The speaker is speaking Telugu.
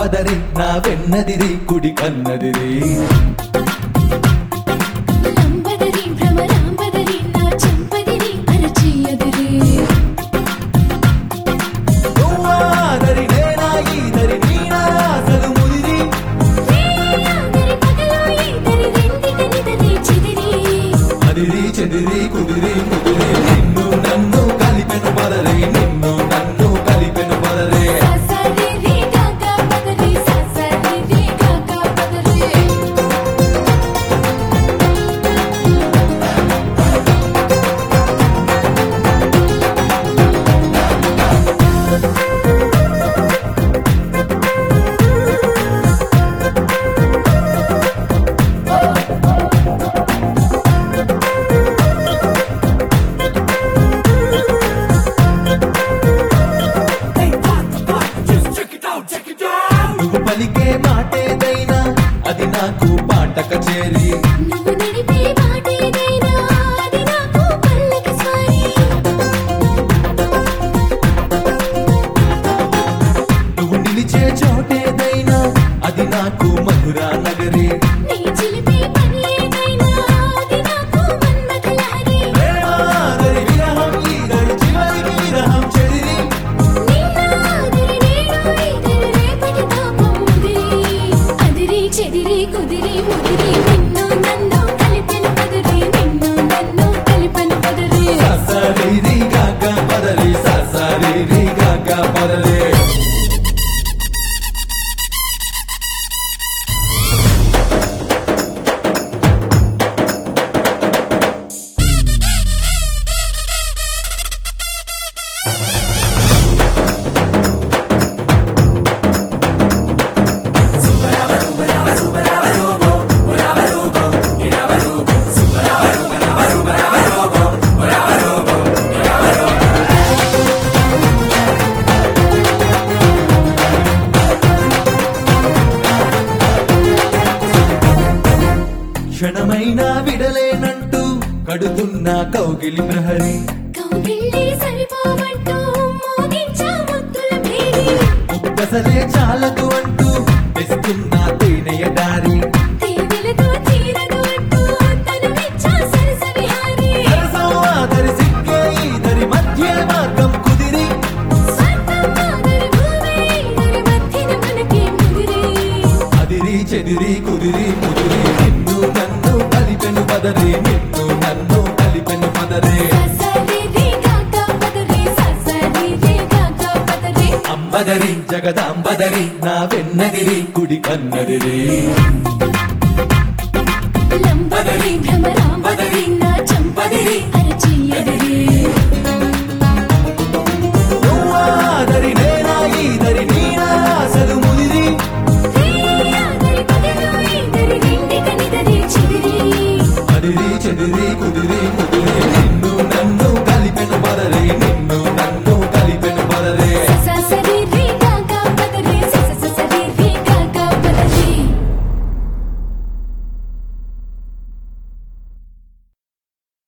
లంబదరి నా వెన్నదిరి కుడి కన్నదిరి లంబదరి భ్రమరాంబదరి నా చెంపదిరి అరచేయదిరి నువ్వాదరి నేనా ఈదరి నీనా అసలు ముదిరి రేయాదరి పగలాయి దరి రెండిటనిదరి చెదిరి అదిరి చెదిరి కుదిరి ముదిరి నిన్ను నన్ను కలిపెను పదరి నిన్ను నన్ను కలిపెను పదరే ససరి రే గాగా పదరి ససరి రే గాగా పదరి నువ్వు పలికే మాటేదైనా అది నాకు పాట కచేరి నువ్వు నడిపే మాటేదైనా అది నాకు పల్లకి స్వారీ నువ్వు నిలిచే చోటేదైనా అది నాకు మధురా నగరి నీ చిలిపే పని ఏదైనా అది నాకు మన్మథ లహరి ప్రేమాదరి విరహం ఈదరి చివరికి విరహం చెదిరి నిన్నాదరి నేడు ఇదరి రేపటి తాపం ముదిరి అదిరి చెదిరి కుదిరి ముదిరి నిన్ను నన్ను కలిపెను పదరి నిన్ను నన్ను కలిపెను పదరి ససరి గాగా పదరి ససరి గాగా పదరే క్షణమైనా విడలేనంటూ కడుతున్న కౌగిలి ప్రహరి కౌగిళ్ళి సరిపోవంటూ మోగించా ముద్దుల భేరి ముక్కసలే చాలదు అంటూ తెస్తున్న తేనెయ దారి తేనెలతో తీరదు అంటూ తనువిచ్చా సరస విహారి సరసవాదరి సిక్కే ఈదరి మధ్య మార్గం కుదిరి స్వర్గమాదరి భూమి ఇదరి మధ్యన మనకే ముదిరి అదిరి చెదిరి కుదిరి ముదిరి నిన్ను నన్ను కలిపెను పదరి నిన్ను నన్ను కలిపెను పదరే ససరి రే గాగా పదరి ససరి రే గాగా పదరి అంబదరి జగదాంబదరి నా వెన్నగిరి కుడి కన్నదిరి లంబదరి భ్రమరాంబదరి నా చంపదిరి అరచేయదిరి